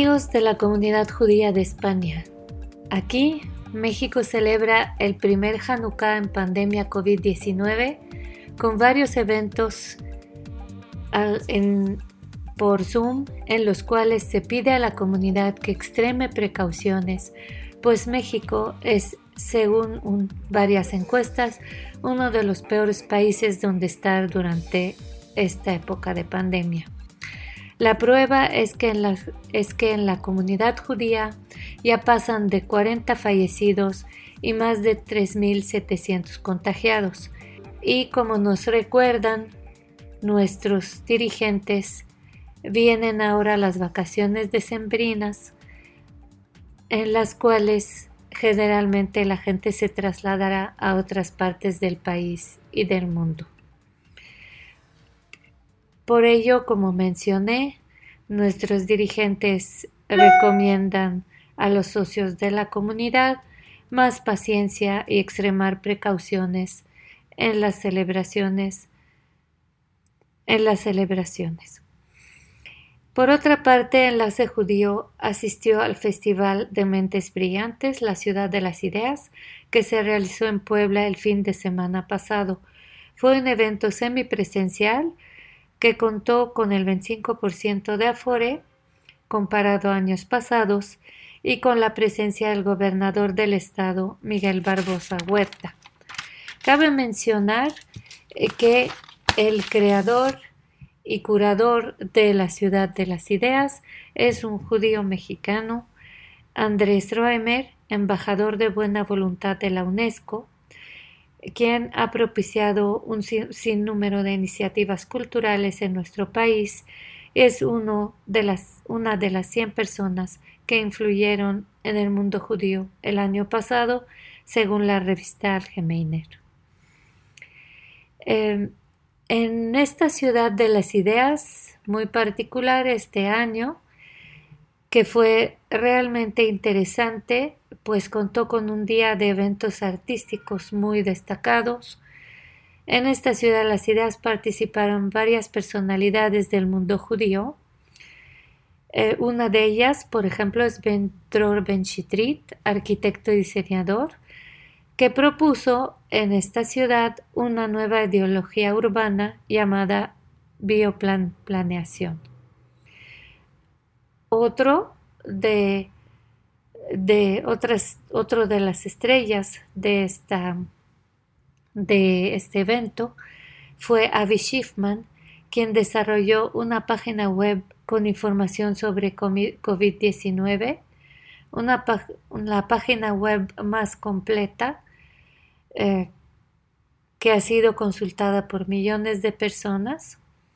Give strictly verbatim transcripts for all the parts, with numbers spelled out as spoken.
Amigos de la comunidad judía de España, aquí México celebra el primer Hanukkah en pandemia COVID diecinueve con varios eventos al, en, por Zoom en los cuales se pide a la comunidad que extreme precauciones, pues México es, según un, varias encuestas, uno de los peores países donde estar durante esta época de pandemia. La prueba es que, en la, es que en la comunidad judía ya pasan de cuarenta fallecidos y más de tres mil setecientos contagiados. Y como nos recuerdan nuestros dirigentes, vienen ahora las vacaciones decembrinas, en las cuales generalmente la gente se trasladará a otras partes del país y del mundo. Por ello, como mencioné, nuestros dirigentes recomiendan a los socios de la comunidad más paciencia y extremar precauciones en las celebraciones. En las celebraciones. Por otra parte, Enlace Judío asistió al Festival de Mentes Brillantes, la Ciudad de las Ideas, que se realizó en Puebla el fin de semana pasado. Fue un evento semipresencial que contó con el veinticinco por ciento de afore comparado a años pasados y con la presencia del gobernador del estado, Miguel Barbosa Huerta. Cabe mencionar que el creador y curador de la Ciudad de las Ideas es un judío mexicano, Andrés Roemer, embajador de buena voluntad de la UNESCO, quien ha propiciado un sinnúmero de iniciativas culturales en nuestro país. Es uno de las, una de las cien personas que influyeron en el mundo judío el año pasado, según la revista Algemeiner. Eh, en esta Ciudad de las Ideas, muy particular este año, que fue realmente interesante, pues contó con un día de eventos artísticos muy destacados. En esta Ciudad de las Ideas participaron varias personalidades del mundo judío. Eh, una de ellas, por ejemplo, es Ben-Dror Ben-Shitrit, arquitecto y diseñador, que propuso en esta ciudad una nueva ideología urbana llamada bioplaneación. Otro de, de otras, otro de las estrellas de, esta, de este evento fue Avi Schiffman, quien desarrolló una página web con información sobre COVID diecinueve, una, una página web más completa eh, que ha sido consultada por millones de personas.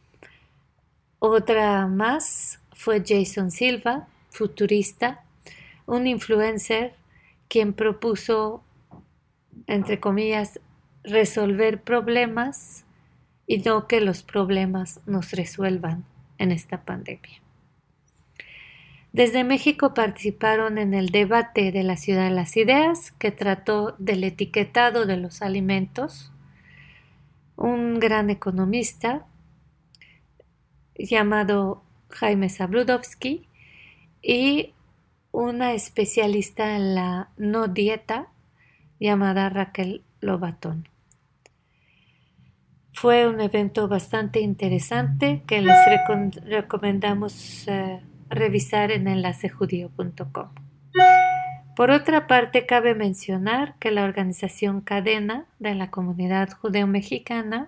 Otra más fue Jason Silva, futurista, un influencer quien propuso, entre comillas, resolver problemas y no que los problemas nos resuelvan en esta pandemia. Desde México participaron en el debate de la Ciudad de las Ideas, que trató del etiquetado de los alimentos, un gran economista llamado Jaime Zabludovsky y una especialista en la no dieta llamada Raquel Lobatón. Fue un evento bastante interesante que les recom- recomendamos uh, revisar en enlace judío punto com. Por otra parte, cabe mencionar que la organización Cadena de la comunidad judeo-mexicana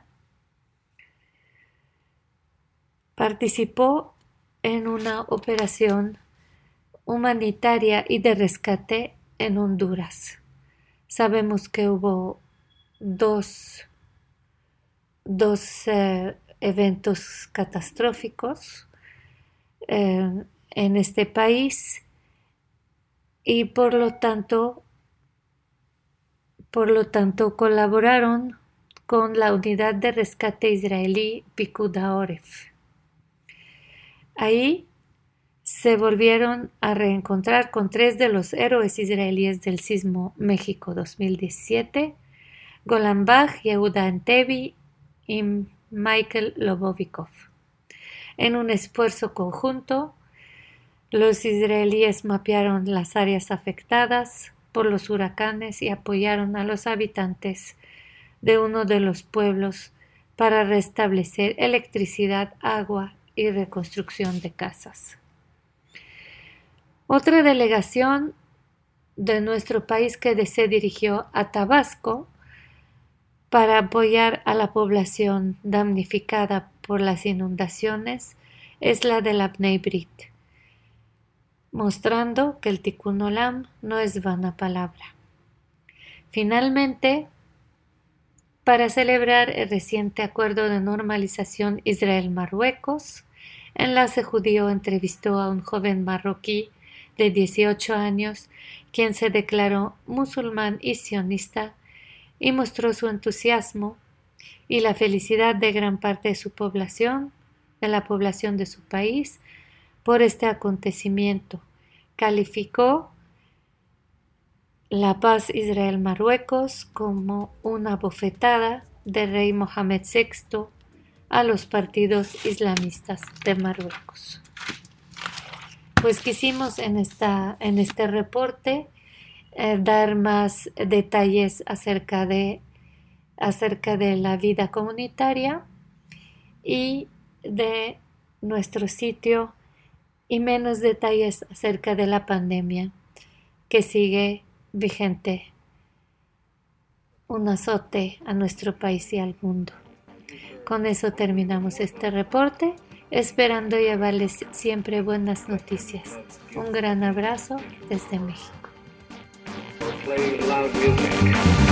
participó en una operación humanitaria y de rescate en Honduras. Sabemos que hubo dos, dos eh, eventos catastróficos eh, en este país y por lo tanto, por lo tanto colaboraron con la unidad de rescate israelí Picud HaOref. Ahí se volvieron a reencontrar con tres de los héroes israelíes del sismo México dos mil diecisiete, Golan Bach, Yehuda Antebi y Michael Lobovikov, en un esfuerzo conjunto Los israelíes mapearon las áreas afectadas por los huracanes y apoyaron a los habitantes de uno de los pueblos para restablecer electricidad, agua y reconstrucción de casas. Otra delegación de nuestro país que se dirigió a Tabasco para apoyar a la población damnificada por las inundaciones es la de la Bnei Brit, mostrando que el Tikkun Olam no es vana palabra. Finalmente, para celebrar el reciente acuerdo de normalización Israel-Marruecos, Enlace Judío entrevistó a un joven marroquí de dieciocho años, quien se declaró musulmán y sionista, y mostró su entusiasmo y la felicidad de gran parte de su población, de la población de su país, por este acontecimiento. Calificó la paz Israel-Marruecos como una bofetada del rey Mohamed sexto a los partidos islamistas de Marruecos. Pues quisimos en, esta, en este reporte eh, dar más detalles acerca de, acerca de la vida comunitaria y de nuestro sitio y menos detalles acerca de la pandemia que sigue vigente, un azote a nuestro país y al mundo. Con eso terminamos este reporte, esperando llevarles siempre buenas noticias. Un gran abrazo desde México.